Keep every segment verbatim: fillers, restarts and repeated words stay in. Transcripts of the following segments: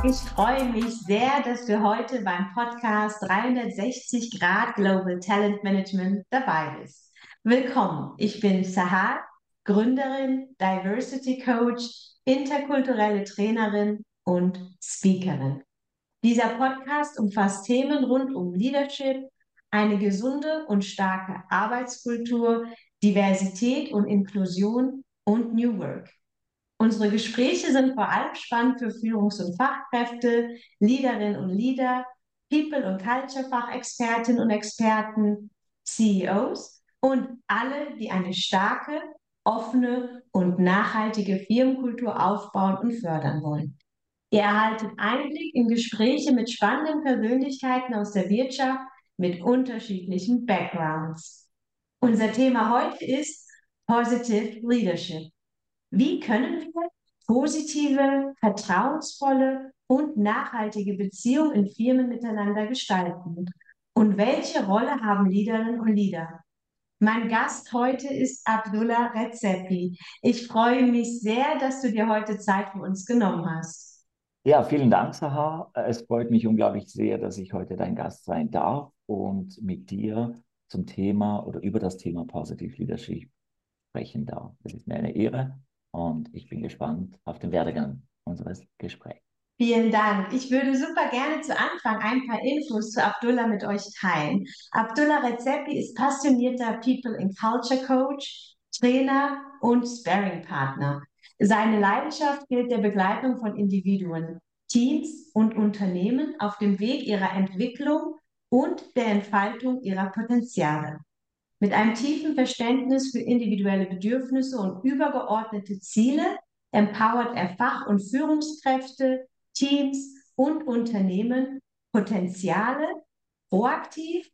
Ich freue mich sehr, dass du heute beim Podcast dreihundertsechzig Grad Global Talent Management dabei bist. Willkommen, ich bin Sahar, Gründerin, Diversity Coach, interkulturelle Trainerin und Speakerin. Dieser Podcast umfasst Themen rund um Leadership, eine gesunde und starke Arbeitskultur, Diversität und Inklusion und New Work. Unsere Gespräche sind vor allem spannend für Führungs- und Fachkräfte, Leaderinnen und Leader, People- und Culture-Fachexpertinnen und Experten, C E Os und alle, die eine starke, offene und nachhaltige Firmenkultur aufbauen und fördern wollen. Ihr erhaltet Einblick in Gespräche mit spannenden Persönlichkeiten aus der Wirtschaft mit unterschiedlichen Backgrounds. Unser Thema heute ist Positive Leadership. Wie können wir positive, vertrauensvolle und nachhaltige Beziehungen in Firmen miteinander gestalten? Und welche Rolle haben Leaderinnen und Leader? Mein Gast heute ist Abdullah Redzepi. Ich freue mich sehr, dass du dir heute Zeit für uns genommen hast. Ja, vielen Dank, Sahar. Es freut mich unglaublich sehr, dass ich heute dein Gast sein darf und mit dir zum Thema oder über das Thema Positive Leadership sprechen darf. Es ist mir eine Ehre und ich bin gespannt auf den Werdegang unseres Gesprächs. Vielen Dank. Ich würde super gerne zu Anfang ein paar Infos zu Abdullah mit euch teilen. Abdullah Redzepi ist passionierter People and Culture Coach, Trainer und Sparring-Partner. Seine Leidenschaft gilt der Begleitung von Individuen, Teams und Unternehmen auf dem Weg ihrer Entwicklung und der Entfaltung ihrer Potenziale. Mit einem tiefen Verständnis für individuelle Bedürfnisse und übergeordnete Ziele empowert er Fach- und Führungskräfte, Teams und Unternehmen, Potenziale proaktiv,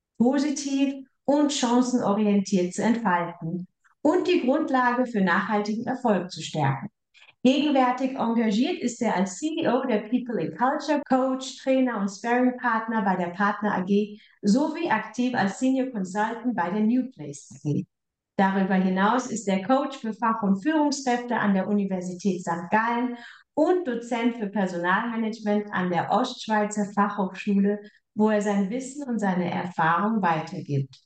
positiv und chancenorientiert zu entfalten und die Grundlage für nachhaltigen Erfolg zu stärken. Gegenwärtig engagiert ist er als C E O der People in Culture, Coach, Trainer und Sparring-Partner bei der Partner A G sowie aktiv als Senior Consultant bei der New Place A G. Darüber hinaus ist er Coach für Fach- und Führungskräfte an der Universität Sankt Gallen und Dozent für Personalmanagement an der Ostschweizer Fachhochschule, wo er sein Wissen und seine Erfahrung weitergibt.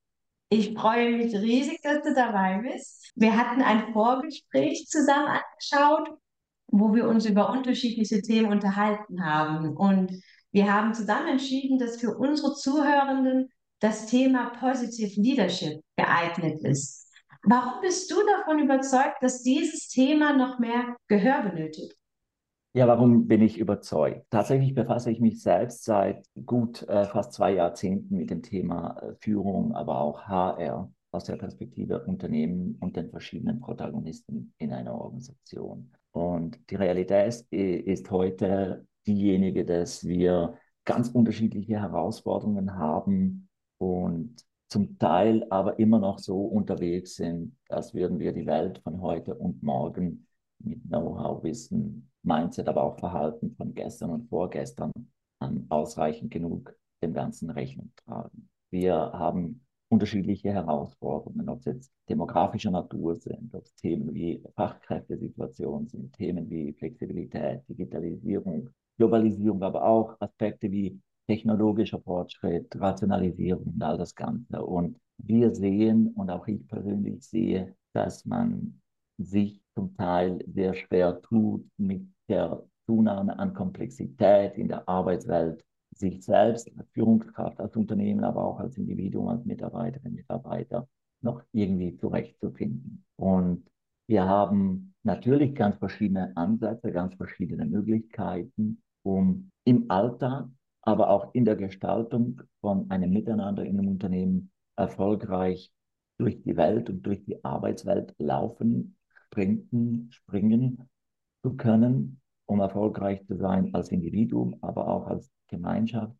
Ich freue mich riesig, dass du dabei bist. Wir hatten ein Vorgespräch zusammen angeschaut, wo wir uns über unterschiedliche Themen unterhalten haben. Und wir haben zusammen entschieden, dass für unsere Zuhörenden das Thema Positive Leadership geeignet ist. Warum bist du davon überzeugt, dass dieses Thema noch mehr Gehör benötigt? Ja, warum bin ich überzeugt? Tatsächlich befasse ich mich selbst seit gut äh, fast zwei Jahrzehnten mit dem Thema äh, Führung, aber auch H R aus der Perspektive Unternehmen und den verschiedenen Protagonisten in einer Organisation. Und die Realität ist, ist heute diejenige, dass wir ganz unterschiedliche Herausforderungen haben und zum Teil aber immer noch so unterwegs sind, als würden wir die Welt von heute und morgen mit Know-how, Wissen, Mindset, aber auch Verhalten von gestern und vorgestern ähm, ausreichend genug dem Ganzen Rechnung tragen. Wir haben unterschiedliche Herausforderungen, ob es jetzt demografischer Natur sind, ob es Themen wie Fachkräftesituation sind, Themen wie Flexibilität, Digitalisierung, Globalisierung, aber auch Aspekte wie technologischer Fortschritt, Rationalisierung und all das Ganze. Und wir sehen, und auch ich persönlich sehe, dass man sich zum Teil sehr schwer tut mit der Zunahme an Komplexität in der Arbeitswelt, sich selbst als Führungskraft, als Unternehmen, aber auch als Individuum, als Mitarbeiterin, Mitarbeiter noch irgendwie zurechtzufinden. Und wir haben natürlich ganz verschiedene Ansätze, ganz verschiedene Möglichkeiten, um im Alltag, aber auch in der Gestaltung von einem Miteinander in einem Unternehmen erfolgreich durch die Welt und durch die Arbeitswelt laufen, sprinten, springen zu können, um erfolgreich zu sein als Individuum, aber auch als Gemeinschaft.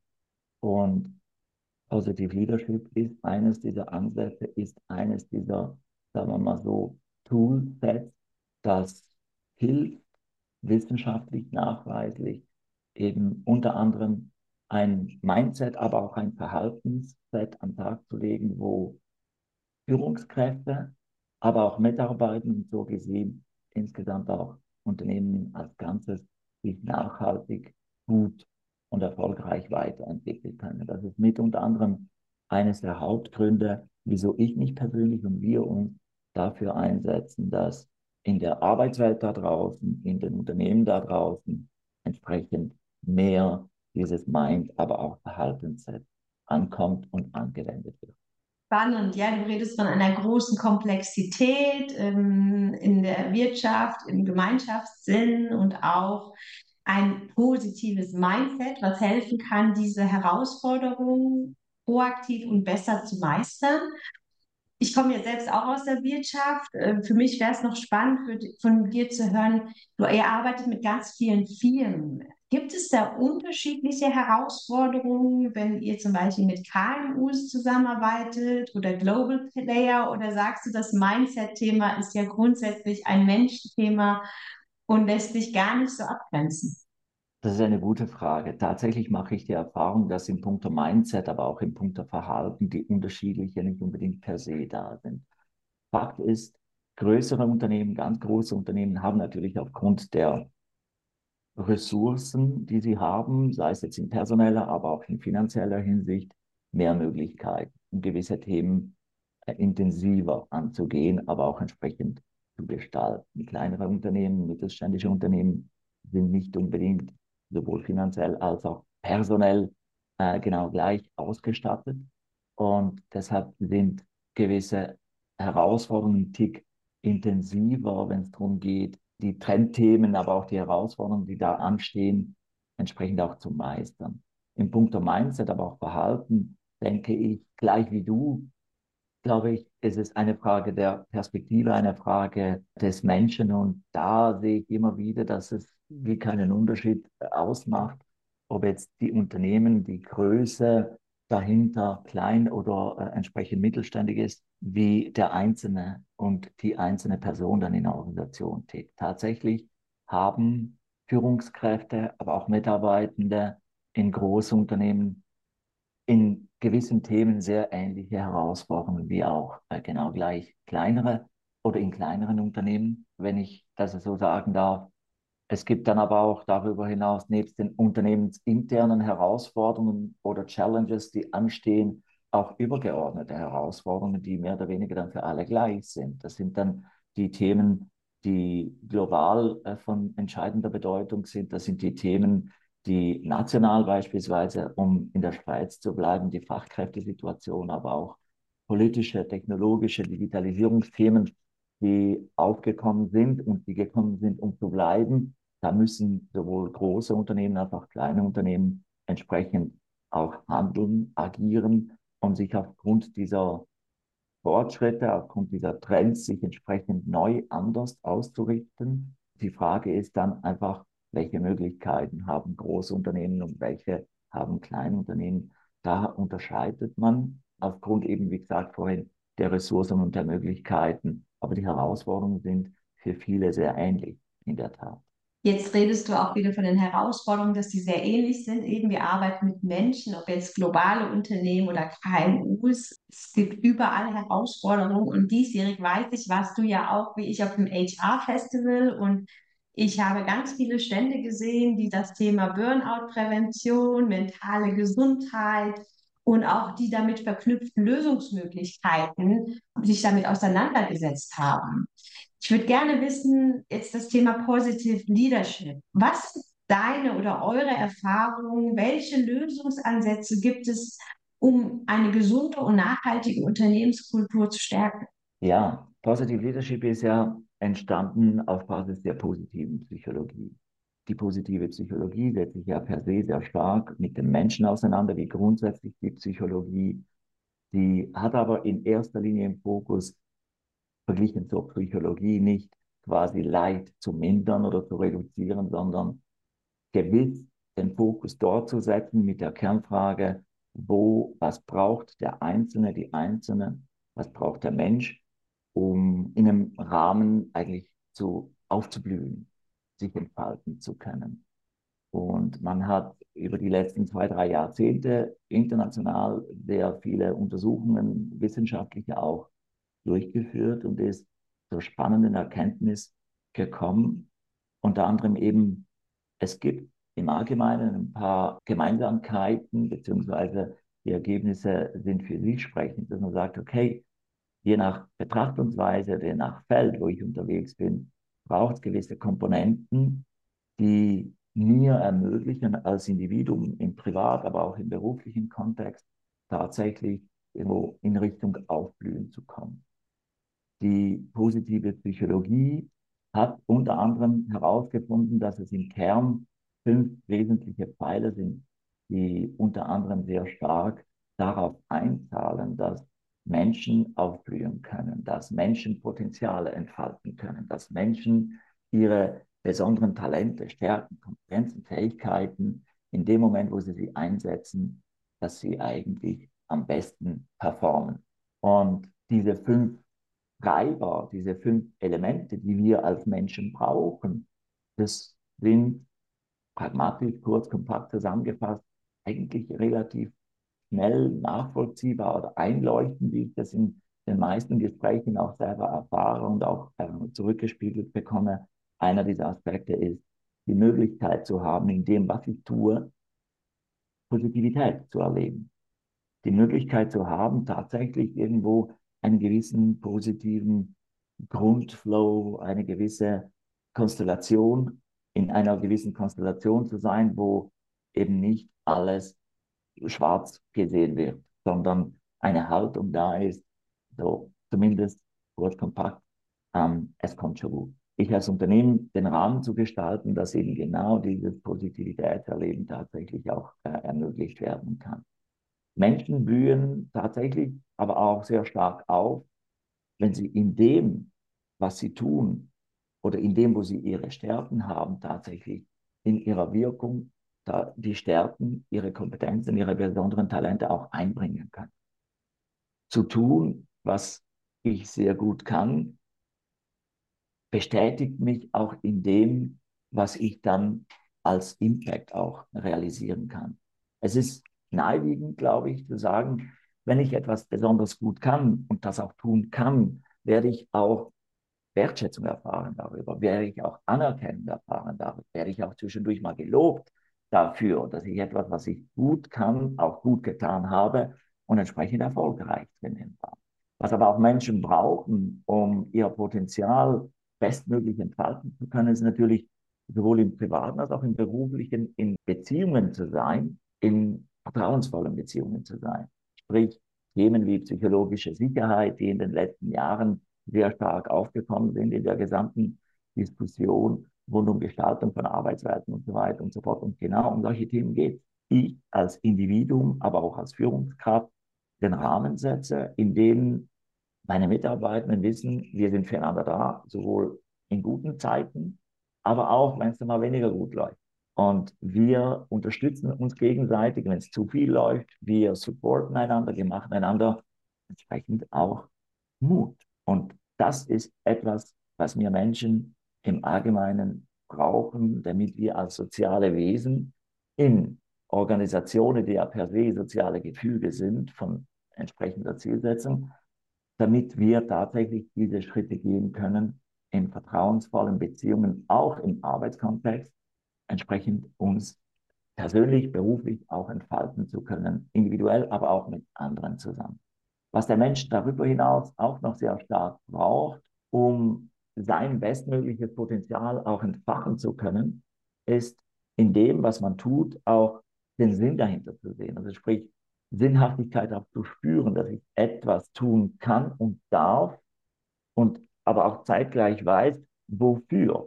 Und Positive Leadership ist eines dieser Ansätze, ist eines dieser, sagen wir mal so, Toolsets, das hilft, wissenschaftlich nachweislich eben unter anderem ein Mindset, aber auch ein Verhaltensset an den Tag zu legen, wo Führungskräfte, aber auch Mitarbeiter und so gesehen insgesamt auch Unternehmen als Ganzes sich nachhaltig, gut und erfolgreich weiterentwickeln können. Das ist mit unter anderem eines der Hauptgründe, wieso ich mich persönlich und wir uns dafür einsetzen, dass in der Arbeitswelt da draußen, in den Unternehmen da draußen entsprechend mehr dieses Mind, aber auch Verhaltensset ankommt und angewendet wird. Spannend, ja, du redest von einer großen Komplexität ähm, in der Wirtschaft, im Gemeinschaftssinn und auch ein positives Mindset, was helfen kann, diese Herausforderungen proaktiv und besser zu meistern. Ich komme ja selbst auch aus der Wirtschaft. Äh, Für mich wäre es noch spannend, für, di- von dir zu hören, du, ihr arbeitet mit ganz vielen Firmen. Gibt es da unterschiedliche Herausforderungen, wenn ihr zum Beispiel mit K M Us zusammenarbeitet oder Global Player, oder sagst du, das Mindset-Thema ist ja grundsätzlich ein Menschenthema und lässt sich gar nicht so abgrenzen? Das ist eine gute Frage. Tatsächlich mache ich die Erfahrung, dass im Punkt Mindset, aber auch im Punkt Verhalten die unterschiedliche nicht unbedingt per se da sind. Fakt ist, größere Unternehmen, ganz große Unternehmen haben natürlich aufgrund der Ressourcen, die sie haben, sei es jetzt in personeller, aber auch in finanzieller Hinsicht, mehr Möglichkeiten, um gewisse Themen äh, intensiver anzugehen, aber auch entsprechend zu gestalten. Kleinere Unternehmen, mittelständische Unternehmen sind nicht unbedingt sowohl finanziell als auch personell äh, genau gleich ausgestattet. Und deshalb sind gewisse Herausforderungen einen Tick intensiver, wenn es darum geht, die Trendthemen, aber auch die Herausforderungen, die da anstehen, entsprechend auch zu meistern. Im Punkt Mindset, aber auch Verhalten, denke ich, gleich wie du, glaube ich, ist es eine Frage der Perspektive, eine Frage des Menschen. Und da sehe ich immer wieder, dass es wie keinen Unterschied ausmacht, ob jetzt die Unternehmen, die Größe dahinter klein oder äh, entsprechend mittelständig ist, wie der Einzelne und die einzelne Person dann in der Organisation tickt. Tatsächlich haben Führungskräfte, aber auch Mitarbeitende in Großunternehmen in gewissen Themen sehr ähnliche Herausforderungen wie auch äh, genau gleich kleinere oder in kleineren Unternehmen, wenn ich das so sagen darf. Es gibt dann aber auch darüber hinaus nebst den unternehmensinternen Herausforderungen oder Challenges, die anstehen, auch übergeordnete Herausforderungen, die mehr oder weniger dann für alle gleich sind. Das sind dann die Themen, die global äh, von entscheidender Bedeutung sind. Das sind die Themen, die national beispielsweise, um in der Schweiz zu bleiben, die Fachkräftesituation, aber auch politische, technologische Digitalisierungsthemen, die aufgekommen sind und die gekommen sind, um zu bleiben. Da müssen sowohl große Unternehmen als auch kleine Unternehmen entsprechend auch handeln, agieren und sich aufgrund dieser Fortschritte, aufgrund dieser Trends sich entsprechend neu anders auszurichten. Die Frage ist dann einfach, welche Möglichkeiten haben große Unternehmen und welche haben kleine Unternehmen. Da unterscheidet man aufgrund eben, wie gesagt, vorhin der Ressourcen und der Möglichkeiten. Aber die Herausforderungen sind für viele sehr ähnlich, in der Tat. Jetzt redest du auch wieder von den Herausforderungen, dass die sehr ähnlich sind. Eben, wir arbeiten mit Menschen, ob jetzt globale Unternehmen oder K M Us. Es gibt überall Herausforderungen. Und diesjährig weiß ich, warst du ja auch wie ich auf dem H R-Festival. Und ich habe ganz viele Stände gesehen, die das Thema Burnout-Prävention, mentale Gesundheit und auch die damit verknüpften Lösungsmöglichkeiten sich damit auseinandergesetzt haben. Ich würde gerne wissen, jetzt das Thema Positive Leadership. Was ist deine oder eure Erfahrung? Welche Lösungsansätze gibt es, um eine gesunde und nachhaltige Unternehmenskultur zu stärken? Ja, Positive Leadership ist ja entstanden auf Basis der positiven Psychologie. Die positive Psychologie setzt sich ja per se sehr stark mit dem Menschen auseinander, wie grundsätzlich die Psychologie. Die hat aber in erster Linie im Fokus, verglichen zur Psychologie, nicht quasi Leid zu mindern oder zu reduzieren, sondern gewiss den Fokus dort zu setzen mit der Kernfrage, wo, was braucht der Einzelne, die Einzelne, was braucht der Mensch, um in einem Rahmen eigentlich zu aufzublühen, sich entfalten zu können. Und man hat über die letzten zwei, drei Jahrzehnte international sehr viele Untersuchungen, wissenschaftliche auch, durchgeführt und ist zur spannenden Erkenntnis gekommen, unter anderem eben Es gibt im Allgemeinen ein paar Gemeinsamkeiten, beziehungsweise die Ergebnisse sind für sich sprechend, dass man sagt, okay, je nach Betrachtungsweise, je nach Feld, wo ich unterwegs bin, braucht es gewisse Komponenten, die mir ermöglichen, als Individuum im Privat, aber auch im beruflichen Kontext tatsächlich irgendwo in Richtung Aufblühen zu kommen. Die positive Psychologie hat unter anderem herausgefunden, dass es im Kern fünf wesentliche Pfeiler sind, die unter anderem sehr stark darauf einzahlen, dass Menschen aufblühen können, dass Menschen Potenziale entfalten können, dass Menschen ihre besonderen Talente, Stärken, Kompetenzen, Fähigkeiten in dem Moment, wo sie sie einsetzen, dass sie eigentlich am besten performen. Und diese fünf Treiber, diese fünf Elemente, die wir als Menschen brauchen, das sind pragmatisch, kurz, kompakt zusammengefasst, eigentlich relativ schnell nachvollziehbar oder einleuchtend, wie ich das in den meisten Gesprächen auch selber erfahre und auch äh, zurückgespiegelt bekomme. Einer dieser Aspekte ist, die Möglichkeit zu haben, in dem, was ich tue, Positivität zu erleben. Die Möglichkeit zu haben, tatsächlich irgendwo einen gewissen positiven Grundflow, eine gewisse Konstellation, in einer gewissen Konstellation zu sein, wo eben nicht alles schwarz gesehen wird, sondern eine Haltung da ist, so zumindest kurz kompakt, ähm, es kommt schon gut. Ich als Unternehmen den Rahmen zu gestalten, dass eben genau dieses Positivitätserleben tatsächlich auch äh, ermöglicht werden kann. Menschen blühen tatsächlich aber auch sehr stark auf, wenn sie in dem, was sie tun oder in dem, wo sie ihre Stärken haben, tatsächlich in ihrer Wirkung da die Stärken, ihre Kompetenzen, ihre besonderen Talente auch einbringen können. Zu tun, was ich sehr gut kann, bestätigt mich auch in dem, was ich dann als Impact auch realisieren kann. Es ist naheliegend, glaube ich, zu sagen, wenn ich etwas besonders gut kann und das auch tun kann, werde ich auch Wertschätzung erfahren darüber, werde ich auch Anerkennung erfahren darüber, werde ich auch zwischendurch mal gelobt dafür, dass ich etwas, was ich gut kann, auch gut getan habe und entsprechend erfolgreich bin. Was aber auch Menschen brauchen, um ihr Potenzial bestmöglich entfalten zu können, ist natürlich sowohl im privaten als auch im beruflichen in Beziehungen zu sein, in vertrauensvollen Beziehungen zu sein. Sprich, Themen wie psychologische Sicherheit, die in den letzten Jahren sehr stark aufgekommen sind in der gesamten Diskussion rund um Gestaltung von Arbeitswelten und so weiter und so fort. Und genau um solche Themen geht es. Ich als Individuum, aber auch als Führungskraft den Rahmen setze, in dem meine Mitarbeitenden wissen, wir sind füreinander da, sowohl in guten Zeiten, aber auch, wenn es dann mal weniger gut läuft. Und wir unterstützen uns gegenseitig, wenn es zu viel läuft. Wir supporten einander, wir machen einander entsprechend auch Mut. Und das ist etwas, was wir Menschen im Allgemeinen brauchen, damit wir als soziale Wesen in Organisationen, die ja per se soziale Gefüge sind, von entsprechender Zielsetzung, damit wir tatsächlich diese Schritte gehen können, in vertrauensvollen Beziehungen, auch im Arbeitskontext, entsprechend uns persönlich, beruflich auch entfalten zu können, individuell, aber auch mit anderen zusammen. Was der Mensch darüber hinaus auch noch sehr stark braucht, um sein bestmögliches Potenzial auch entfachen zu können, ist in dem, was man tut, auch den Sinn dahinter zu sehen. Also sprich, Sinnhaftigkeit auch zu spüren, dass ich etwas tun kann und darf und aber auch zeitgleich weiß, wofür.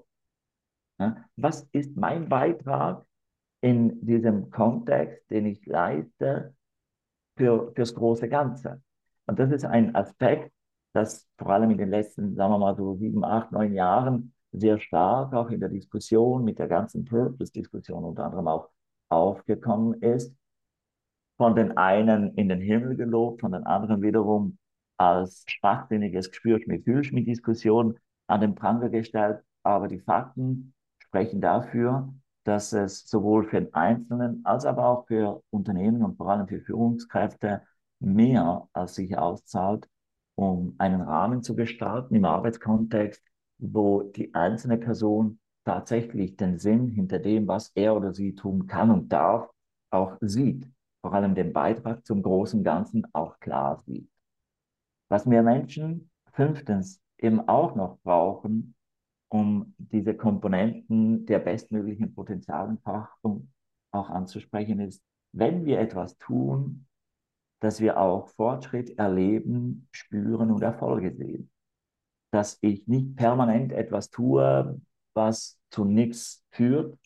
Ja? Was ist mein Beitrag in diesem Kontext, den ich leiste, für, fürs große Ganze? Und das ist ein Aspekt, das vor allem in den letzten, sagen wir mal so sieben, acht, neun Jahren sehr stark auch in der Diskussion mit der ganzen Purpose-Diskussion unter anderem auch aufgekommen ist. Von den einen in den Himmel gelobt, von den anderen wiederum als schwachsinniges Gespür-Schmied-Fühlschmied-Diskussion an den Pranger gestellt. Aber die Fakten sprechen dafür, dass es sowohl für den Einzelnen als aber auch für Unternehmen und vor allem für Führungskräfte mehr als sich auszahlt, um einen Rahmen zu gestalten im Arbeitskontext, wo die einzelne Person tatsächlich den Sinn hinter dem, was er oder sie tun kann und darf, auch sieht. Vor allem den Beitrag zum großen Ganzen auch klar sieht. Was wir Menschen fünftens eben auch noch brauchen, um diese Komponenten der bestmöglichen Potenzialentfaltung auch anzusprechen, ist, wenn wir etwas tun, dass wir auch Fortschritt erleben, spüren und Erfolge sehen. Dass ich nicht permanent etwas tue, was zu nichts führt,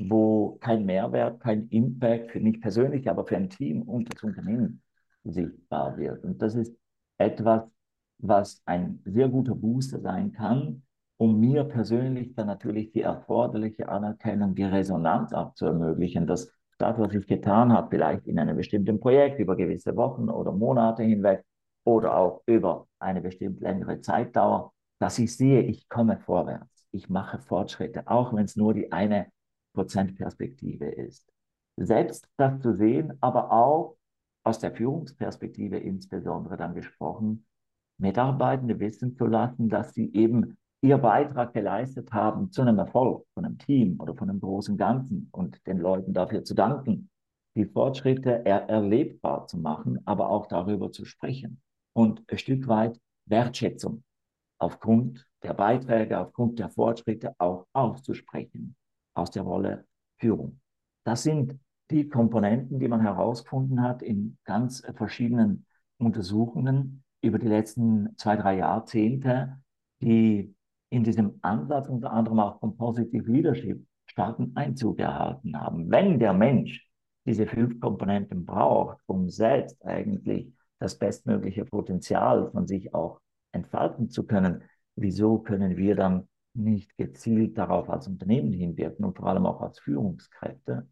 wo kein Mehrwert, kein Impact für mich persönlich, aber für ein Team und das Unternehmen sichtbar wird. Und das ist etwas, was ein sehr guter Booster sein kann, um mir persönlich dann natürlich die erforderliche Anerkennung, die Resonanz auch zu ermöglichen, dass das, was ich getan habe, vielleicht in einem bestimmten Projekt über gewisse Wochen oder Monate hinweg oder auch über eine bestimmt längere Zeitdauer, dass ich sehe, ich komme vorwärts, ich mache Fortschritte, auch wenn es nur die eine Prozentperspektive ist. Selbst das zu sehen, aber auch aus der Führungsperspektive insbesondere dann gesprochen, Mitarbeitende wissen zu lassen, dass sie eben ihr Beitrag geleistet haben zu einem Erfolg von einem Team oder von einem großen Ganzen und den Leuten dafür zu danken, die Fortschritte er erlebbar zu machen, aber auch darüber zu sprechen und ein Stück weit Wertschätzung aufgrund der Beiträge, aufgrund der Fortschritte auch auszusprechen aus der Rolle Führung. Das sind die Komponenten, die man herausgefunden hat in ganz verschiedenen Untersuchungen über die letzten zwei, drei Jahrzehnte, die in diesem Ansatz unter anderem auch von Positive Leadership starken Einzug erhalten haben. Wenn der Mensch diese fünf Komponenten braucht, um selbst eigentlich das bestmögliche Potenzial von sich auch entfalten zu können, wieso können wir dann nicht gezielt darauf als Unternehmen hinwirken und vor allem auch als Führungskräfte,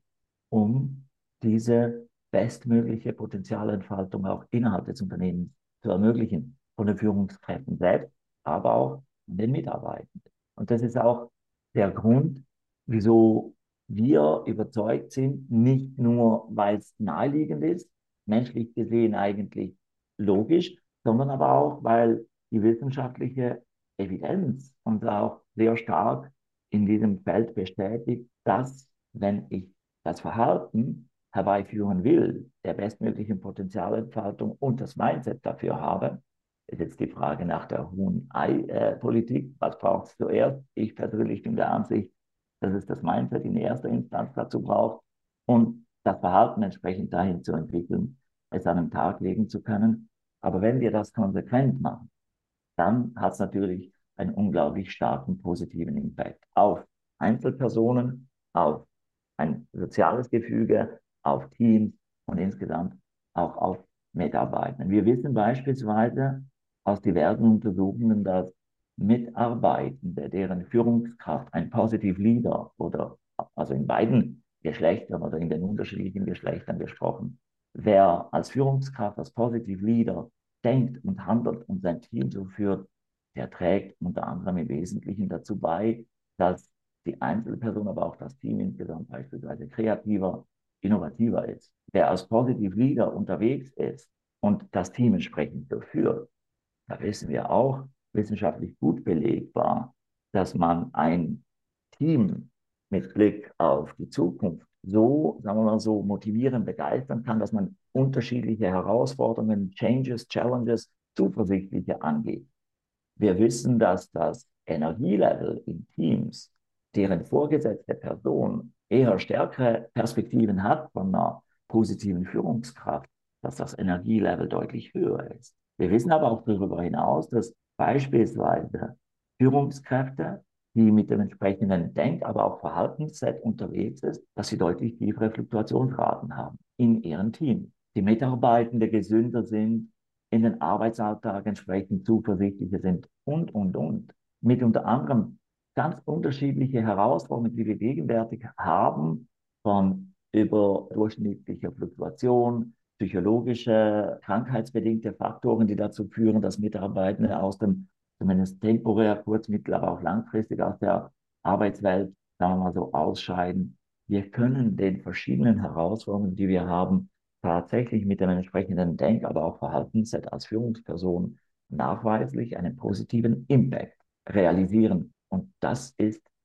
um diese bestmögliche Potenzialentfaltung auch innerhalb des Unternehmens zu ermöglichen, von den Führungskräften selbst, aber auch von den Mitarbeitenden. Und das ist auch der Grund, wieso wir überzeugt sind, nicht nur, weil es naheliegend ist, menschlich gesehen eigentlich logisch, sondern aber auch, weil die wissenschaftliche Evidenz uns auch sehr stark in diesem Feld bestätigt, dass, wenn ich das Verhalten herbeiführen will, der bestmöglichen Potenzialentfaltung und das Mindset dafür habe, ist jetzt die Frage nach der Huhn-Ei-Politik. Was braucht es zuerst? Ich persönlich bin der Ansicht, dass es das Mindset in erster Instanz dazu braucht und das Verhalten entsprechend dahin zu entwickeln, es an den Tag legen zu können. Aber wenn wir das konsequent machen, dann hat es natürlich einen unglaublich starken positiven Impact auf Einzelpersonen, auf ein soziales Gefüge, auf Teams und insgesamt auch auf Mitarbeiter. Wir wissen beispielsweise aus diversen Untersuchungen, dass Mitarbeitende, deren Führungskraft ein Positive Leader oder also in beiden Geschlechtern oder in den unterschiedlichen Geschlechtern gesprochen, wer als Führungskraft, als Positive Leader denkt und handelt und sein Team so führt, der trägt unter anderem im Wesentlichen dazu bei, dass die Einzelperson, aber auch das Team insgesamt beispielsweise kreativer, innovativer ist. Wer als Positive Leader unterwegs ist und das Team entsprechend so führt, da wissen wir auch wissenschaftlich gut belegbar, dass man ein Team mit Blick auf die Zukunft so, sagen wir mal so, motivieren, begeistern kann, dass man unterschiedliche Herausforderungen, Changes, Challenges zuversichtlicher angeht. Wir wissen, dass das Energielevel in Teams, deren vorgesetzte Person eher stärkere Perspektiven hat von einer positiven Führungskraft, dass das Energielevel deutlich höher ist. Wir wissen aber auch darüber hinaus, dass beispielsweise Führungskräfte, die mit dem entsprechenden Denk-, aber auch Verhaltensset unterwegs ist, dass sie deutlich tiefere Fluktuationsraten haben in ihren Teams. Die Mitarbeitende gesünder sind, in den Arbeitsalltag entsprechend zuversichtlicher sind und, und, und. Mit unter anderem ganz unterschiedliche Herausforderungen, die wir gegenwärtig haben, von überdurchschnittlicher Fluktuation, psychologische, krankheitsbedingte Faktoren, die dazu führen, dass Mitarbeitende aus dem, zumindest temporär, kurz-, mittel-, aber auch langfristig aus der Arbeitswelt, sagen wir mal so, ausscheiden. Wir können den verschiedenen Herausforderungen, die wir haben, tatsächlich mit dem entsprechenden Denk-, aber auch Verhaltensset als Führungsperson nachweislich einen positiven Impact realisieren. Und das ist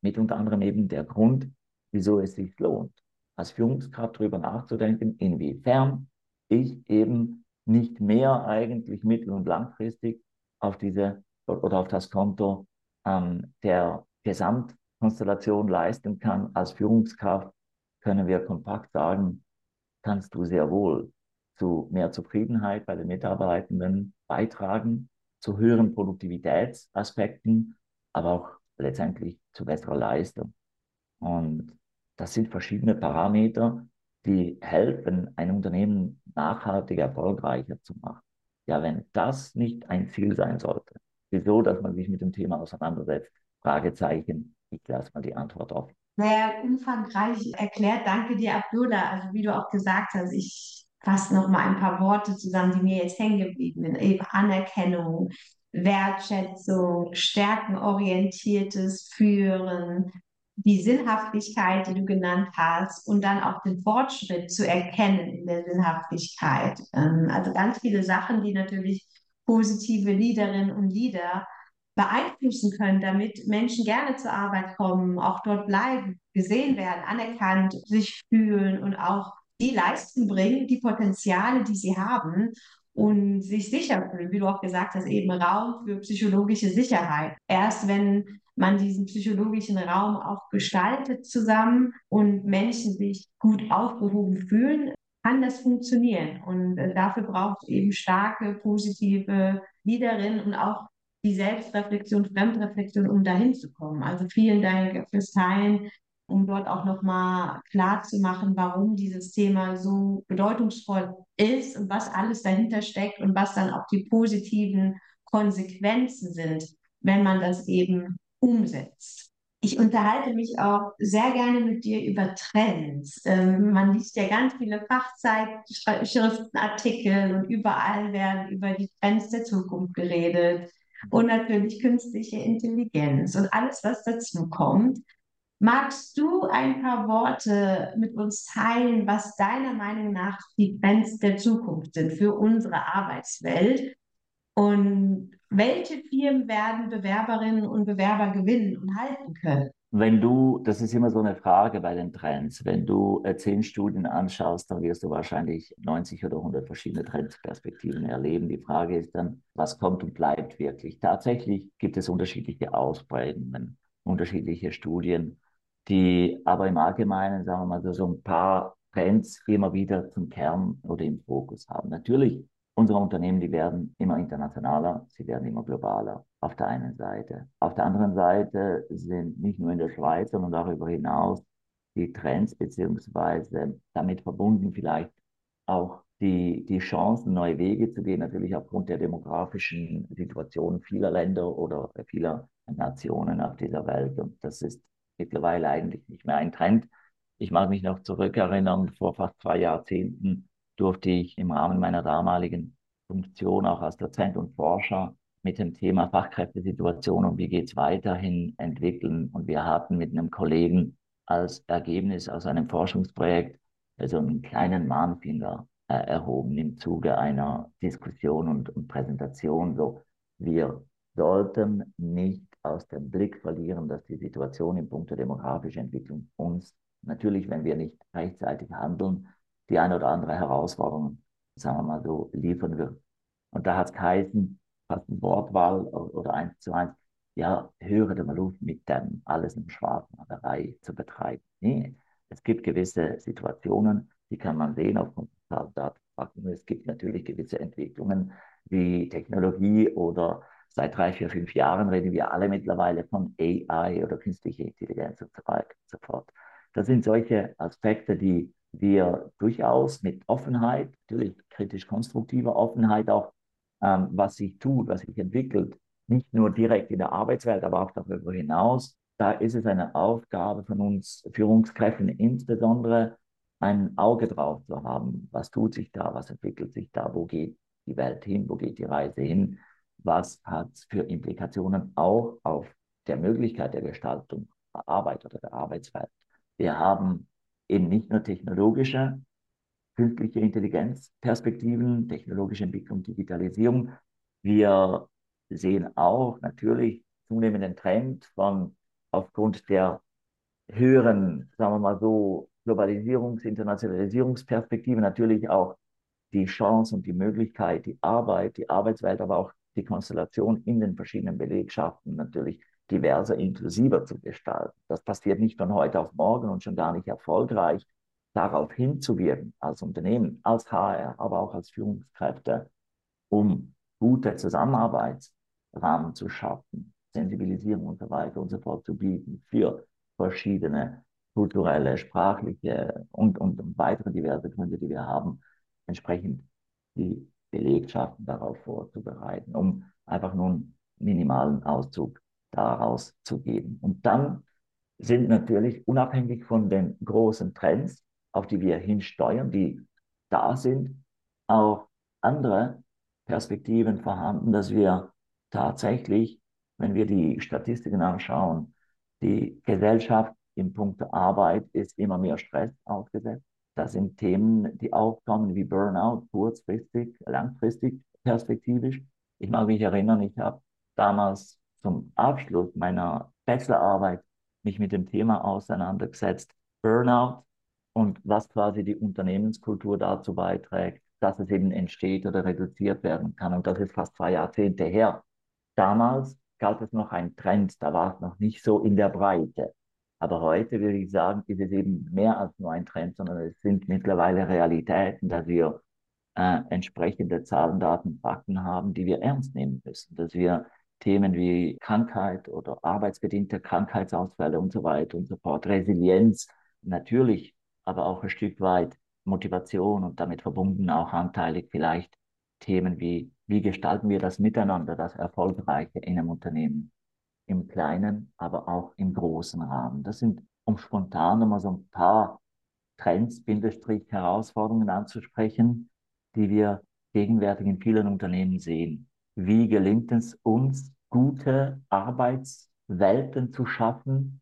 mit unter anderem eben der Grund, wieso es sich lohnt, als Führungskraft darüber nachzudenken, inwiefern ich eben nicht mehr eigentlich mittel- und langfristig auf diese oder auf das Konto ähm, der Gesamtkonstellation leisten kann. Als Führungskraft können wir kompakt sagen, kannst du sehr wohl zu mehr Zufriedenheit bei den Mitarbeitenden beitragen, zu höheren Produktivitätsaspekten, aber auch letztendlich zu besserer Leistung. Und das sind verschiedene Parameter, die helfen, ein Unternehmen nachhaltig erfolgreicher zu machen. Ja, wenn das nicht ein Ziel sein sollte, wieso, dass man sich mit dem Thema auseinandersetzt? Fragezeichen. Ich lasse mal die Antwort offen. Sehr umfangreich erklärt. Danke dir, Abdullah. Also wie du auch gesagt hast, ich fasse noch mal ein paar Worte zusammen, die mir jetzt hängen geblieben sind. Eben Anerkennung, Wertschätzung, stärkenorientiertes Führen, die Sinnhaftigkeit, die du genannt hast, und dann auch den Fortschritt zu erkennen in der Sinnhaftigkeit. Ähm, Also ganz viele Sachen, die natürlich positive Leaderinnen und Leader beeinflussen können, damit Menschen gerne zur Arbeit kommen, auch dort bleiben, gesehen werden, anerkannt, sich fühlen und auch die Leistung bringen, die Potenziale, die sie haben und sich sicher fühlen, wie du auch gesagt hast, eben Raum für psychologische Sicherheit. Erst wenn man diesen psychologischen Raum auch gestaltet zusammen und Menschen sich gut aufgehoben fühlen, kann das funktionieren. Und äh, dafür braucht es eben starke, positive Leaderinnen und auch die Selbstreflexion, Fremdreflexion, um dahin zu kommen. Also vielen Dank fürs Teilen, um dort auch nochmal klar zu machen, warum dieses Thema so bedeutungsvoll ist und was alles dahinter steckt und was dann auch die positiven Konsequenzen sind, wenn man das eben umsetzt. Ich unterhalte mich auch sehr gerne mit dir über Trends. Ähm, man liest ja ganz viele Fachzeitschriften, Artikel und überall werden über die Trends der Zukunft geredet und natürlich künstliche Intelligenz und alles, was dazu kommt. Magst du ein paar Worte mit uns teilen, was deiner Meinung nach die Trends der Zukunft sind für unsere Arbeitswelt? Und welche Firmen werden Bewerberinnen und Bewerber gewinnen und halten können? Wenn du, das ist immer so eine Frage bei den Trends, wenn du äh, zehn Studien anschaust, dann wirst du wahrscheinlich neunzig oder hundert verschiedene Trendperspektiven erleben. Die Frage ist dann, was kommt und bleibt wirklich? Tatsächlich gibt es unterschiedliche Ausprägungen, unterschiedliche Studien, die aber im Allgemeinen, sagen wir mal, so, so ein paar Trends immer wieder zum Kern oder im Fokus haben. Natürlich, unsere Unternehmen, die werden immer internationaler, sie werden immer globaler auf der einen Seite. Auf der anderen Seite sind nicht nur in der Schweiz, sondern darüber hinaus die Trends beziehungsweise damit verbunden vielleicht auch die, die Chancen, neue Wege zu gehen, natürlich aufgrund der demografischen Situation vieler Länder oder vieler Nationen auf dieser Welt. Und das ist mittlerweile eigentlich nicht mehr ein Trend. Ich mag mich noch zurückerinnern, vor fast zwei Jahrzehnten durfte ich im Rahmen meiner damaligen Funktion auch als Dozent und Forscher mit dem Thema Fachkräftesituation und wie geht es weiterhin entwickeln. Und wir hatten mit einem Kollegen als Ergebnis aus einem Forschungsprojekt also einen kleinen Mahnfinger äh, erhoben im Zuge einer Diskussion und, und Präsentation. So, wir sollten nicht aus dem Blick verlieren, dass die Situation in puncto demografische Entwicklung uns natürlich, wenn wir nicht rechtzeitig handeln, die eine oder andere Herausforderung, sagen wir mal so, liefern wird. Und da hat es geheißen, fast eine Wortwahl oder eins zu eins, ja, höre dir mal auf mit dem alles in Schwarzmalerei zu betreiben. Nee, es gibt gewisse Situationen, die kann man sehen aufgrund von Datenfakten. Es gibt natürlich gewisse Entwicklungen wie Technologie oder seit drei, vier, fünf Jahren reden wir alle mittlerweile von A I oder künstliche Intelligenz und so weiter und so fort. Das sind solche Aspekte, die wir durchaus mit Offenheit, natürlich kritisch-konstruktiver Offenheit auch, ähm, was sich tut, was sich entwickelt, nicht nur direkt in der Arbeitswelt, aber auch darüber hinaus. Da ist es eine Aufgabe von uns Führungskräften insbesondere, ein Auge drauf zu haben. Was tut sich da? Was entwickelt sich da? Wo geht die Welt hin? Wo geht die Reise hin? Was hat es für Implikationen auch auf der Möglichkeit der Gestaltung der Arbeit oder der Arbeitswelt? Wir haben eben nicht nur technologische, künstliche Intelligenzperspektiven, technologische Entwicklung, Digitalisierung. Wir sehen auch natürlich zunehmenden Trend von aufgrund der höheren, sagen wir mal so, Globalisierungs-, Internationalisierungsperspektive natürlich auch die Chance und die Möglichkeit, die Arbeit, die Arbeitswelt, aber auch die Konstellation in den verschiedenen Belegschaften natürlich diverser, inklusiver zu gestalten. Das passiert nicht von heute auf morgen und schon gar nicht erfolgreich. Darauf hinzuwirken, als Unternehmen, als H R, aber auch als Führungskräfte, um gute Zusammenarbeitsrahmen zu schaffen, Sensibilisierung und so weiter und so fort zu bieten für verschiedene kulturelle, sprachliche und, und weitere diverse Gründe, die wir haben, entsprechend die Belegschaften darauf vorzubereiten, um einfach nur einen minimalen Auszug daraus zu geben. Und dann sind natürlich unabhängig von den großen Trends, auf die wir hinsteuern, die da sind, auch andere Perspektiven vorhanden, dass wir tatsächlich, wenn wir die Statistiken anschauen, die Gesellschaft in puncto Arbeit ist immer mehr Stress ausgesetzt. Das sind Themen, die aufkommen wie Burnout, kurzfristig, langfristig, perspektivisch. Ich mag mich erinnern, ich habe damals zum Abschluss meiner Bachelorarbeit mich mit dem Thema auseinandergesetzt, Burnout und was quasi die Unternehmenskultur dazu beiträgt, dass es eben entsteht oder reduziert werden kann. Und das ist fast zwei Jahrzehnte her. Damals galt es noch ein Trend, da war es noch nicht so in der Breite. Aber heute würde ich sagen, ist es eben mehr als nur ein Trend, sondern es sind mittlerweile Realitäten, dass wir äh, entsprechende Zahlen, Daten, Fakten haben, die wir ernst nehmen müssen. Dass wir Themen wie Krankheit oder arbeitsbedingte Krankheitsausfälle und so weiter und so fort, Resilienz natürlich, aber auch ein Stück weit Motivation und damit verbunden auch anteilig vielleicht Themen wie, wie gestalten wir das Miteinander, das Erfolgreiche in einem Unternehmen, im kleinen, aber auch im großen Rahmen. Das sind, um spontan nochmal so ein paar Trends, Bindestrich, Herausforderungen anzusprechen, die wir gegenwärtig in vielen Unternehmen sehen. Wie gelingt es uns, gute Arbeitswelten zu schaffen,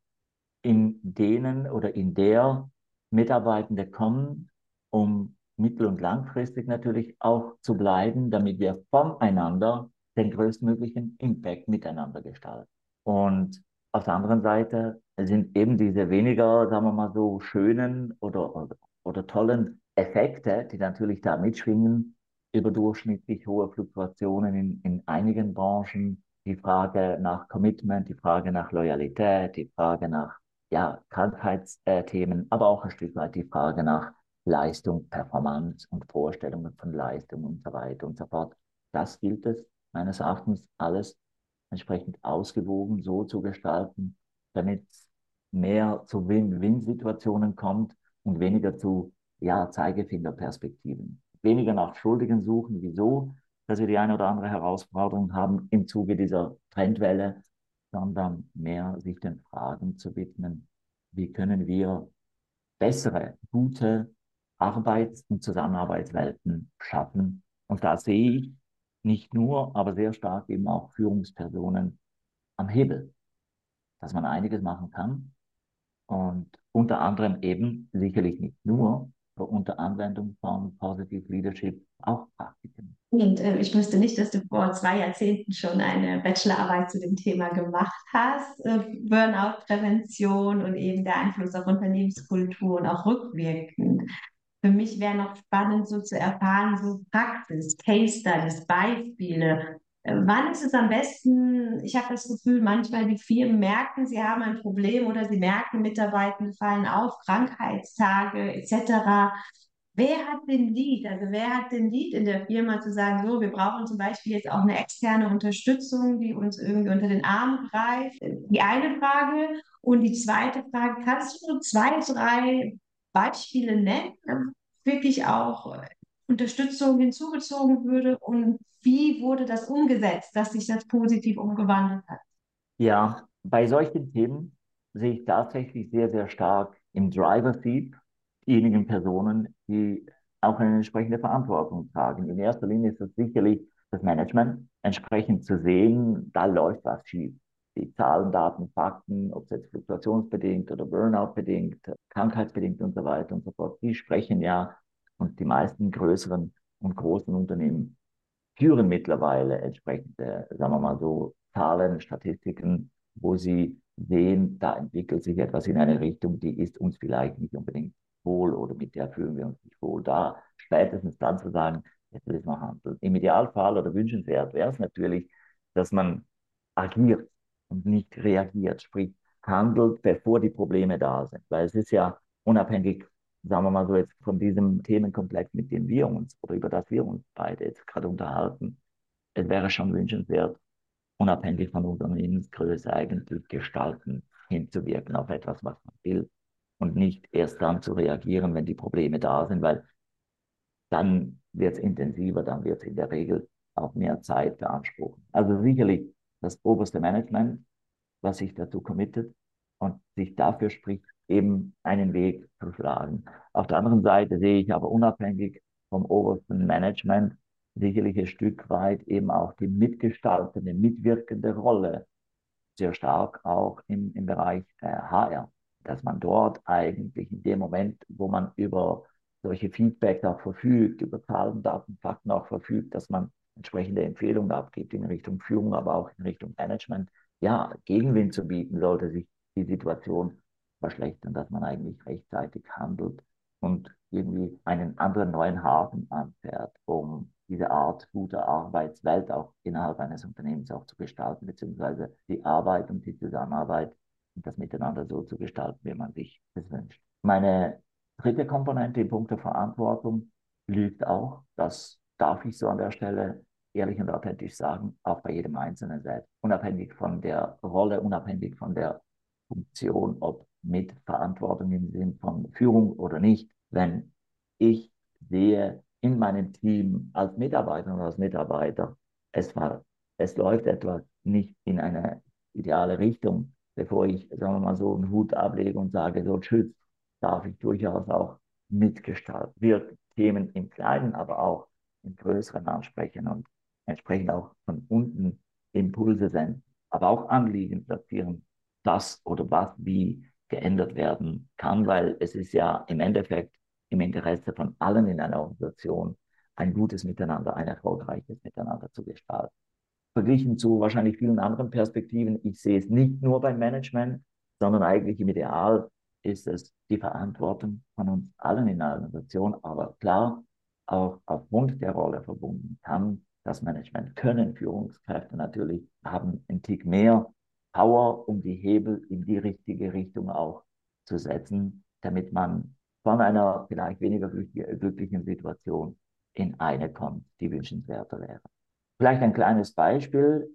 in denen oder in der Mitarbeitende kommen, um mittel- und langfristig natürlich auch zu bleiben, damit wir voneinander den größtmöglichen Impact miteinander gestalten. Und auf der anderen Seite sind eben diese weniger, sagen wir mal so, schönen oder, oder, oder tollen Effekte, die natürlich da mitschwingen, überdurchschnittlich hohe Fluktuationen in, in einigen Branchen, die Frage nach Commitment, die Frage nach Loyalität, die Frage nach ja, Krankheitsthemen, aber auch ein Stück weit die Frage nach Leistung, Performance und Vorstellungen von Leistung und so weiter und so fort. Das gilt es meines Erachtens alles entsprechend ausgewogen so zu gestalten, damit es mehr zu Win-Win-Situationen kommt und weniger zu ja, Zeigefingerperspektiven. Weniger nach Schuldigen suchen, wieso, dass wir die eine oder andere Herausforderung haben im Zuge dieser Trendwelle, sondern mehr sich den Fragen zu widmen, wie können wir bessere, gute Arbeits- und Zusammenarbeitswelten schaffen. Und da sehe ich nicht nur, aber sehr stark eben auch Führungspersonen am Hebel, dass man einiges machen kann und unter anderem eben sicherlich nicht nur, aber unter Anwendung von Positive Leadership auch Praktiken. Und äh, ich wusste nicht, dass du vor zwei Jahrzehnten schon eine Bachelorarbeit zu dem Thema gemacht hast. Äh, Burnout-Prävention und eben der Einfluss auf Unternehmenskultur und auch rückwirkend. Für mich wäre noch spannend, so zu erfahren, so Praxis, Case Studies, Beispiele. Äh, Wann ist es am besten? Ich habe das Gefühl, manchmal die Firmen merken, sie haben ein Problem oder sie merken, Mitarbeitende fallen auf, Krankheitstage et cetera. Wer hat den Lead? Also wer hat den Lead in der Firma zu sagen, so, wir brauchen zum Beispiel jetzt auch eine externe Unterstützung, die uns irgendwie unter den Arm greift? Die eine Frage. Und die zweite Frage, kannst du so zwei, drei Beispiele nennen, wirklich auch Unterstützung hinzugezogen würde und wie wurde das umgesetzt, dass sich das positiv umgewandelt hat? Ja, bei solchen Themen sehe ich tatsächlich sehr, sehr stark im Driver Seat diejenigen Personen, die auch eine entsprechende Verantwortung tragen. In erster Linie ist es sicherlich das Management, entsprechend zu sehen, da läuft was schief. Die Zahlen, Daten, Fakten, ob es jetzt fluktuationsbedingt oder Burnout-bedingt, krankheitsbedingt und so weiter und so fort, die sprechen ja und die meisten größeren und großen Unternehmen führen mittlerweile entsprechende, sagen wir mal so, Zahlen, Statistiken wo sie sehen, da entwickelt sich etwas in eine Richtung, die ist uns vielleicht nicht unbedingt wohl oder mit der fühlen wir uns nicht wohl. Da spätestens dann zu sagen, jetzt will ich mal handeln. Im Idealfall oder wünschenswert wäre es natürlich, dass man agiert und nicht reagiert, sprich handelt, bevor die Probleme da sind. Weil es ist ja unabhängig, sagen wir mal so, jetzt von diesem Themenkomplex, mit dem wir uns oder über das wir uns beide jetzt gerade unterhalten, es wäre schon wünschenswert, unabhängig von Unternehmensgröße eigentlich gestalten, hinzuwirken auf etwas, was man will und nicht erst dann zu reagieren, wenn die Probleme da sind, weil dann wird es intensiver, dann wird es in der Regel auch mehr Zeit beanspruchen. Also sicherlich das oberste Management, was sich dazu committet und sich dafür spricht, eben einen Weg zu schlagen. Auf der anderen Seite sehe ich aber unabhängig vom obersten Management sicherlich ein Stück weit eben auch die mitgestaltende, mitwirkende Rolle sehr stark auch im, im Bereich äh, H R, dass man dort eigentlich in dem Moment, wo man über solche Feedback auch verfügt, über Zahlen, Daten, Fakten auch verfügt, dass man entsprechende Empfehlungen abgibt in Richtung Führung, aber auch in Richtung Management, ja, Gegenwind zu bieten, sollte sich die Situation verschlechtern, dass man eigentlich rechtzeitig handelt und irgendwie einen anderen neuen Hafen anfährt, um diese Art guter Arbeitswelt auch innerhalb eines Unternehmens auch zu gestalten, beziehungsweise die Arbeit und die Zusammenarbeit und das Miteinander so zu gestalten, wie man sich das wünscht. Meine dritte Komponente in puncto Verantwortung liegt auch, das darf ich so an der Stelle ehrlich und authentisch sagen, auch bei jedem Einzelnen selbst, unabhängig von der Rolle, unabhängig von der Funktion, ob mit Verantwortung im Sinn von Führung oder nicht. Wenn ich sehe in meinem Team als Mitarbeiter und als Mitarbeiter, es war, es läuft etwas nicht in eine ideale Richtung, bevor ich, sagen wir mal so, einen Hut ablege und sage, so tschüss, darf ich durchaus auch mitgestalten. Wir Themen im Kleinen, aber auch im Größeren ansprechen und entsprechend auch von unten Impulse senden, aber auch Anliegen platzieren, das oder was wie geändert werden kann, weil es ist ja im Endeffekt im Interesse von allen in einer Organisation, ein gutes Miteinander, ein erfolgreiches Miteinander zu gestalten. Verglichen zu wahrscheinlich vielen anderen Perspektiven, ich sehe es nicht nur beim Management, sondern eigentlich im Ideal ist es die Verantwortung von uns allen in einer Organisation, aber klar, auch aufgrund der Rolle verbunden kann das Management, können Führungskräfte natürlich haben einen Tick mehr Power, um die Hebel in die richtige Richtung auch zu setzen, damit man von einer vielleicht weniger glücklichen Situation in eine kommt, die wünschenswerter wäre. Vielleicht ein kleines Beispiel,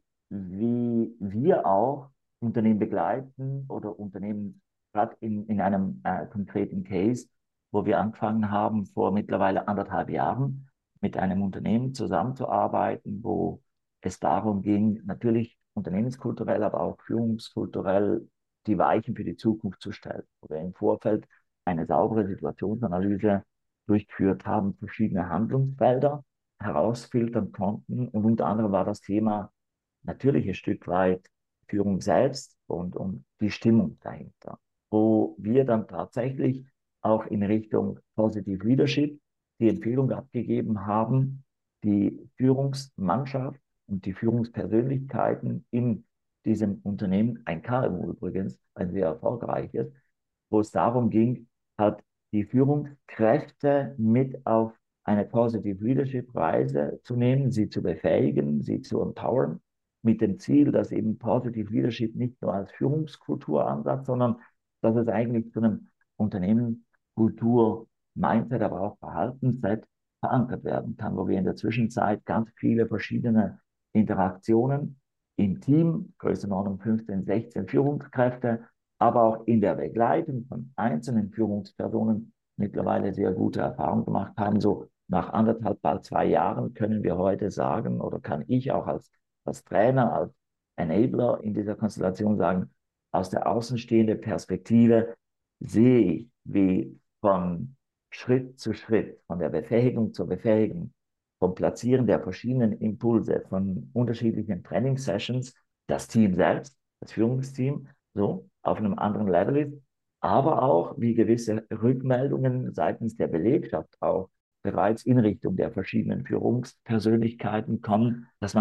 wie wir auch Unternehmen begleiten oder Unternehmen gerade in, in einem äh, konkreten Case, wo wir angefangen haben, vor mittlerweile anderthalb Jahren mit einem Unternehmen zusammenzuarbeiten, wo es darum ging, natürlich unternehmenskulturell, aber auch führungskulturell die Weichen für die Zukunft zu stellen oder im Vorfeld eine saubere Situationsanalyse durchgeführt haben, verschiedene Handlungsfelder herausfiltern konnten. Und unter anderem war das Thema natürlich ein Stück weit Führung selbst und, und die Stimmung dahinter, wo wir dann tatsächlich auch in Richtung Positive Leadership die Empfehlung abgegeben haben, die Führungsmannschaft und die Führungspersönlichkeiten in diesem Unternehmen, ein K M U übrigens, ein sehr erfolgreiches, wo es darum ging, halt die Führungskräfte mit auf eine Positive Leadership Reise zu nehmen, sie zu befähigen, sie zu empowern, mit dem Ziel, dass eben Positive Leadership nicht nur als Führungskulturansatz, sondern dass es eigentlich zu einem Unternehmenskultur, Mindset, aber auch Verhaltensset verankert werden kann, wo wir in der Zwischenzeit ganz viele verschiedene Interaktionen im Team, Größenordnung fünfzehn, sechzehn Führungskräfte, aber auch in der Begleitung von einzelnen Führungspersonen mittlerweile sehr gute Erfahrungen gemacht haben. So nach anderthalb, bald zwei Jahren können wir heute sagen, oder kann ich auch als, als Trainer, als Enabler in dieser Konstellation sagen, aus der außenstehenden Perspektive sehe ich, wie von Schritt zu Schritt, von der Befähigung zur Befähigung, vom Platzieren der verschiedenen Impulse, von unterschiedlichen Training-Sessions, das Team selbst, das Führungsteam, so auf einem anderen Level ist, aber auch wie gewisse Rückmeldungen seitens der Belegschaft auch bereits in Richtung der verschiedenen Führungspersönlichkeiten kommen, dass man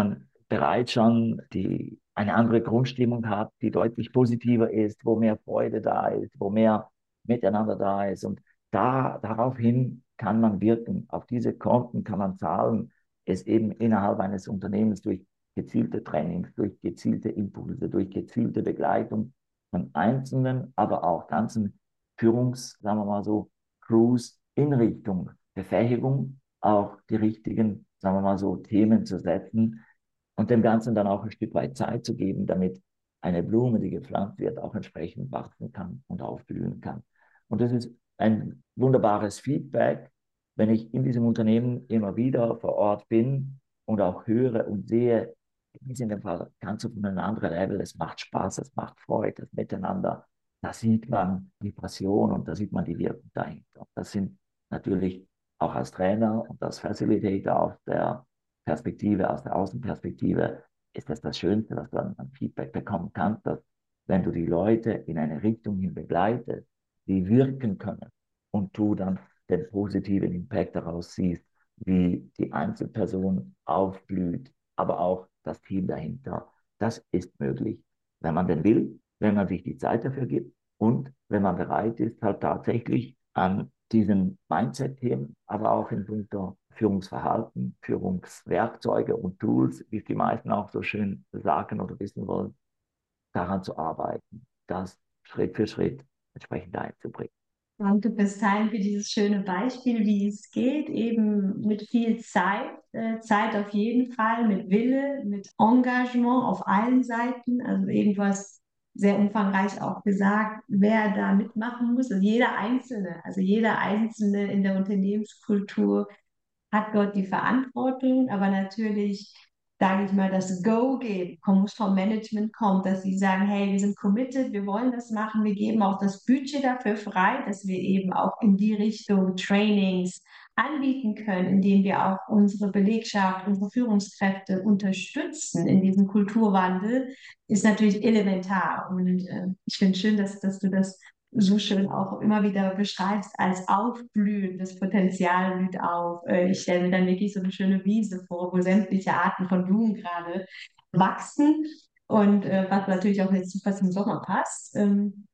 bereits schon die, eine andere Grundstimmung hat, die deutlich positiver ist, wo mehr Freude da ist, wo mehr Miteinander da ist. Und da, daraufhin kann man wirken. Auf diese Konten kann man zahlen, es eben innerhalb eines Unternehmens durch gezielte Trainings, durch gezielte Impulse, durch gezielte Begleitung von einzelnen, aber auch ganzen Führungs, sagen wir mal so, Crews in Richtung Befähigung, auch die richtigen, sagen wir mal so, Themen zu setzen und dem Ganzen dann auch ein Stück weit Zeit zu geben, damit eine Blume, die gepflanzt wird, auch entsprechend wachsen kann und aufblühen kann. Und das ist ein wunderbares Feedback, wenn ich in diesem Unternehmen immer wieder vor Ort bin und auch höre und sehe, wie in dem Fall ganz auf einem anderen Level, es macht Spaß, es macht Freude, das Miteinander. Da sieht man die Passion und da sieht man die Wirkung dahinter. Das sind natürlich auch als Trainer und als Facilitator aus der Perspektive, aus der Außenperspektive, ist das das Schönste, was du an, an Feedback bekommen kannst, dass wenn du die Leute in eine Richtung hin begleitest, die wirken können und du dann den positiven Impact daraus siehst, wie die Einzelperson aufblüht, aber auch das Team dahinter. Das ist möglich, wenn man denn will, wenn man sich die Zeit dafür gibt und wenn man bereit ist, halt tatsächlich an diesen Mindset-Themen, aber auch in puncto Führungsverhalten, Führungswerkzeuge und Tools, wie es die meisten auch so schön sagen oder wissen wollen, daran zu arbeiten, das Schritt für Schritt entsprechend einzubringen. Danke fürs Teilen, für dieses schöne Beispiel, wie es geht, eben mit viel Zeit, äh, Zeit auf jeden Fall, mit Wille, mit Engagement auf allen Seiten, also irgendwas sehr umfangreich auch gesagt, wer da mitmachen muss, also jeder Einzelne, also jeder Einzelne in der Unternehmenskultur hat dort die Verantwortung, aber natürlich, sage ich mal, das Go geben, muss vom Management kommen, dass sie sagen, hey, wir sind committed, wir wollen das machen, wir geben auch das Budget dafür frei, dass wir eben auch in die Richtung Trainings anbieten können, indem wir auch unsere Belegschaft, unsere Führungskräfte unterstützen in diesem Kulturwandel, ist natürlich elementar. Und äh, ich finde schön, dass, dass du das so schön auch immer wieder beschreibst als Aufblühen, das Potenzial blüht auf. Äh, Ich stelle mir dann wirklich so eine schöne Wiese vor, wo sämtliche Arten von Blumen gerade wachsen und äh, was natürlich auch jetzt super zum Sommer passt. Ähm,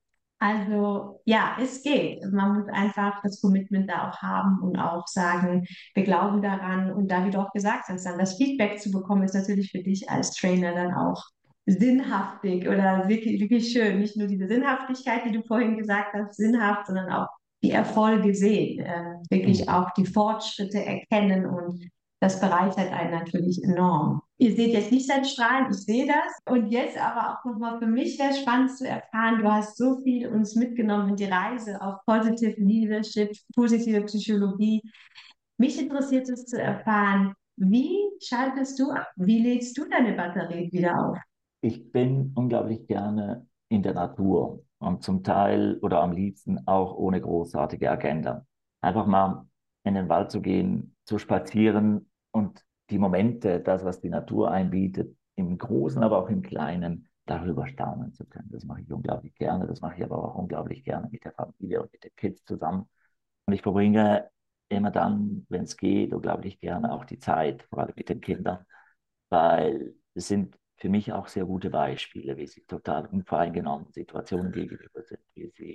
also ja, es geht. Man muss einfach das Commitment da auch haben und auch sagen, wir glauben daran. Und da, wie du auch gesagt hast, dann das Feedback zu bekommen, ist natürlich für dich als Trainer dann auch sinnhaftig oder wirklich, wirklich schön. Nicht nur diese Sinnhaftigkeit, die du vorhin gesagt hast, sinnhaft, sondern auch die Erfolge sehen, äh, wirklich Mhm. auch die Fortschritte erkennen und das bereichert einen natürlich enorm. Ihr seht jetzt nicht sein Strahlen, ich sehe das. Und jetzt aber auch nochmal für mich wäre spannend zu erfahren, du hast so viel uns mitgenommen in die Reise auf Positive Leadership, positive Psychologie. Mich interessiert es zu erfahren, wie schaltest du ab? Wie lädst du deine Batterie wieder auf? Ich bin unglaublich gerne in der Natur und zum Teil oder am liebsten auch ohne großartige Agenda. Einfach mal in den Wald zu gehen, zu spazieren und die Momente, das, was die Natur einbietet, im Großen, aber auch im Kleinen, darüber staunen zu können. Das mache ich unglaublich gerne. Das mache ich aber auch unglaublich gerne mit der Familie und mit den Kids zusammen. Und ich verbringe immer dann, wenn es geht, unglaublich gerne auch die Zeit, vor allem mit den Kindern, weil es sind für mich auch sehr gute Beispiele, wie sie total unvoreingenommen Situationen gegenüber sind, wie sie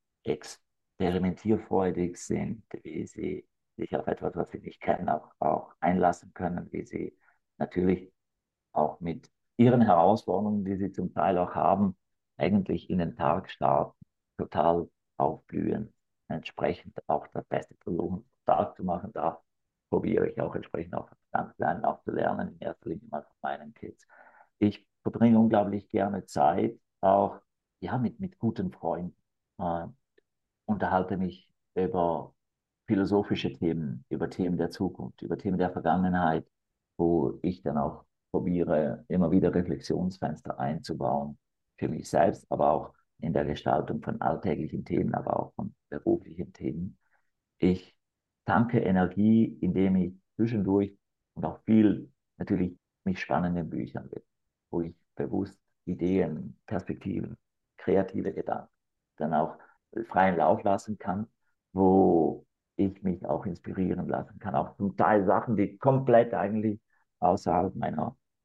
experimentierfreudig sind, wie sie sich auf etwas, was sie nicht kennen, auch, auch einlassen können, wie sie natürlich auch mit ihren Herausforderungen, die sie zum Teil auch haben, eigentlich in den Tag starten, total aufblühen, entsprechend auch das Beste versuchen, Tag zu machen. Da probiere ich auch entsprechend auch ganz Kleinen auch zu lernen, in erster Linie mal von meinen Kids. Ich verbringe unglaublich gerne Zeit, auch ja, mit, mit guten Freunden, äh, unterhalte mich über philosophische Themen, über Themen der Zukunft, über Themen der Vergangenheit, wo ich dann auch probiere, immer wieder Reflexionsfenster einzubauen für mich selbst, aber auch in der Gestaltung von alltäglichen Themen, aber auch von beruflichen Themen. Ich tanke Energie, indem ich zwischendurch und auch viel natürlich mich spannenden Büchern widme, wo ich bewusst Ideen, Perspektiven, kreative Gedanken dann auch freien Lauf lassen kann, wo ich mich auch inspirieren lassen kann. Auch zum Teil Sachen, die komplett eigentlich außerhalb meiner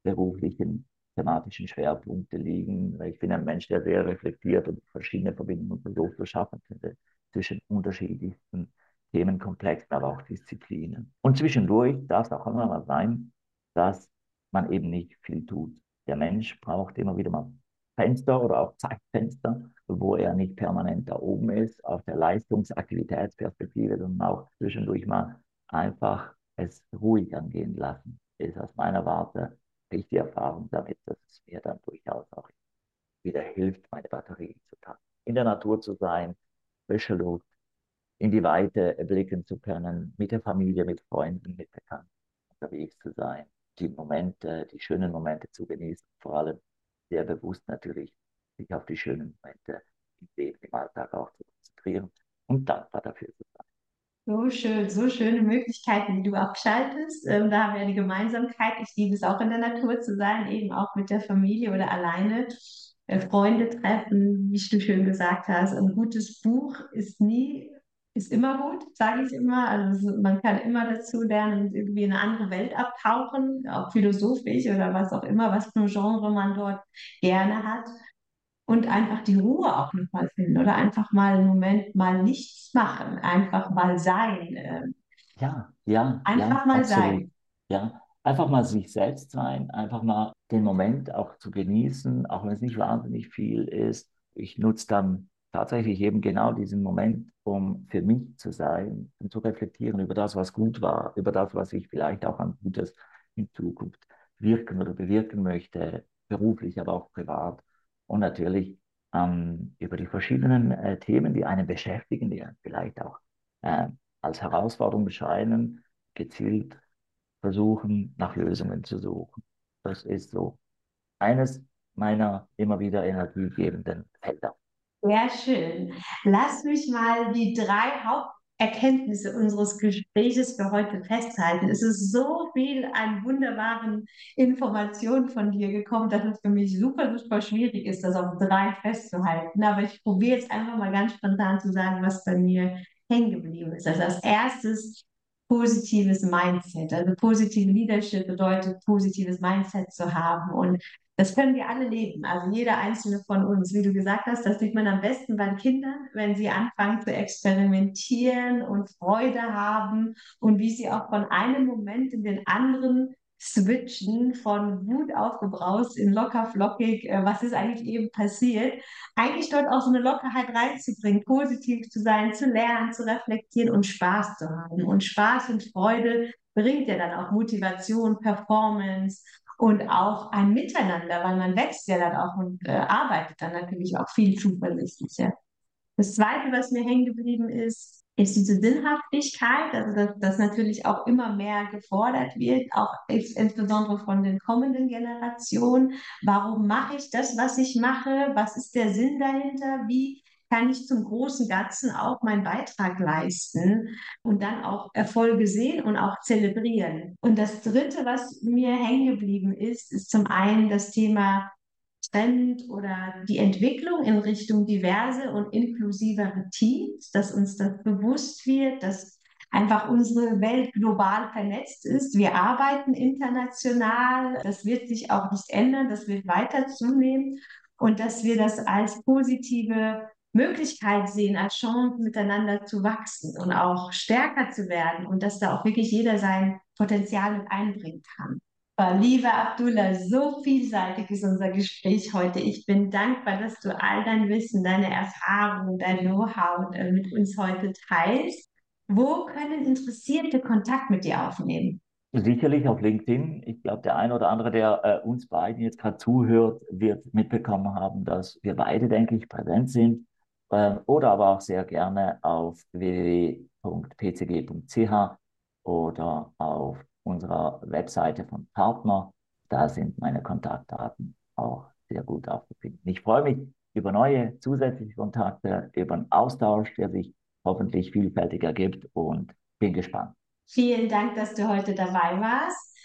beruflichen thematischen Schwerpunkte liegen. Ich bin ein Mensch, der sehr reflektiert und verschiedene Verbindungen versucht zu schaffen könnte zwischen unterschiedlichsten Themenkomplexen, aber auch Disziplinen. Und zwischendurch darf es auch immer mal sein, dass man eben nicht viel tut. Der Mensch braucht immer wieder mal Fenster oder auch Zeitfenster, wo er nicht permanent da oben ist, auf der Leistungsaktivitätsperspektive, sondern auch zwischendurch mal einfach es ruhig angehen lassen, ist aus meiner Warte ich die Erfahrung damit, dass es mir dann durchaus auch wieder hilft, meine Batterie zu tanken. In der Natur zu sein, frische Luft, in die Weite blicken zu können, mit der Familie, mit Freunden, mit Bekannten unterwegs zu sein, die Momente, die schönen Momente zu genießen, vor allem sehr bewusst natürlich sich auf die schönen Momente im Leben, im Alltag auch zu konzentrieren und dankbar dafür zu sein. So schön, so schöne Möglichkeiten, die du abschaltest. Ähm, da haben wir ja die Gemeinsamkeit. Ich liebe es auch in der Natur zu sein, eben auch mit der Familie oder alleine. Äh, Freunde treffen, wie du schön gesagt hast. Ein gutes Buch ist nie, ist immer gut, sage ich immer. Also es- man kann immer dazu lernen und irgendwie in eine andere Welt abtauchen, auch philosophisch oder was auch immer, was für ein Genre man dort gerne hat. Und einfach die Ruhe auch nochmal finden oder einfach mal einen Moment mal nichts machen, einfach mal sein, äh, Ja, ja, einfach ja, mal absolut. sein. Ja, einfach mal sich selbst sein, einfach mal den Moment auch zu genießen, auch wenn es nicht wahnsinnig viel ist. Ich nutze dann tatsächlich eben genau diesen Moment, um für mich zu sein und zu reflektieren über das, was gut war, über das, was ich vielleicht auch an Gutes in Zukunft wirken oder bewirken möchte, beruflich, aber auch privat. Und natürlich ähm, über die verschiedenen äh, Themen, die einen beschäftigen, die einen vielleicht auch äh, als Herausforderung bescheiden, gezielt versuchen, nach Lösungen zu suchen. Das ist so eines meiner immer wieder energiegebenden Felder. Sehr schön. Lass mich mal die drei Haupterkenntnisse unseres Gespräches für heute festhalten. Es ist so viel an wunderbaren Informationen von dir gekommen, dass es für mich super, super schwierig ist, das auf drei festzuhalten. Aber ich probiere jetzt einfach mal ganz spontan zu sagen, was bei mir hängen geblieben ist. Also als erstes positives Mindset. Also positive Leadership bedeutet, positives Mindset zu haben. Und das können wir alle leben, also jeder einzelne von uns. Wie du gesagt hast, das sieht man am besten bei Kindern, wenn sie anfangen zu experimentieren und Freude haben und wie sie auch von einem Moment in den anderen switchen, von Wut aufgebraust in locker flockig, äh, was ist eigentlich eben passiert, eigentlich dort auch so eine Lockerheit reinzubringen, positiv zu sein, zu lernen, zu reflektieren und Spaß zu haben. Und Spaß und Freude bringt ja dann auch Motivation, Performance und auch ein Miteinander, weil man wächst ja dann auch und äh, arbeitet dann natürlich auch viel zuversichtlicher. Das Zweite, was mir hängen geblieben ist, ist diese Sinnhaftigkeit, also dass, dass natürlich auch immer mehr gefordert wird, auch ins- insbesondere von den kommenden Generationen. Warum mache ich das, was ich mache? Was ist der Sinn dahinter? Wie kann ich zum großen Ganzen auch meinen Beitrag leisten und dann auch Erfolge sehen und auch zelebrieren? Und das Dritte, was mir hängen geblieben ist, ist zum einen das Thema Trend oder die Entwicklung in Richtung diverse und inklusivere Teams, dass uns das bewusst wird, dass einfach unsere Welt global vernetzt ist. Wir arbeiten international. Das wird sich auch nicht ändern. Das wird weiter zunehmen. Und dass wir das als positive Möglichkeit sehen, als Chance miteinander zu wachsen und auch stärker zu werden und dass da auch wirklich jeder sein Potenzial mit einbringen kann. Lieber Abdullah, so vielseitig ist unser Gespräch heute. Ich bin dankbar, dass du all dein Wissen, deine Erfahrungen, dein Know-how äh, mit uns heute teilst. Wo können Interessierte Kontakt mit dir aufnehmen? Sicherlich auf LinkedIn. Ich glaube, der eine oder andere, der äh, uns beiden jetzt gerade zuhört, wird mitbekommen haben, dass wir beide, denke ich, präsent sind. Ähm, oder aber auch sehr gerne auf w w w punkt p c g punkt c h oder auf unserer Webseite von Partner. Da sind meine Kontaktdaten auch sehr gut aufzufinden. Ich freue mich über neue zusätzliche Kontakte, über einen Austausch, der sich hoffentlich vielfältig ergibt und bin gespannt. Vielen Dank, dass du heute dabei warst.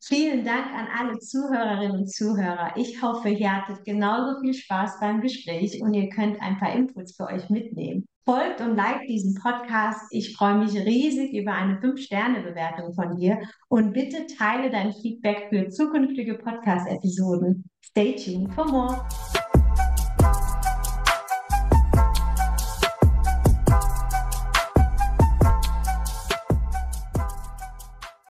Vielen Dank an alle Zuhörerinnen und Zuhörer. Ich hoffe, ihr hattet genauso viel Spaß beim Gespräch und ihr könnt ein paar Inputs für euch mitnehmen. Folgt und liked diesen Podcast. Ich freue mich riesig über eine fünf Sterne Bewertung von dir und bitte teile dein Feedback für zukünftige Podcast-Episoden. Stay tuned for more.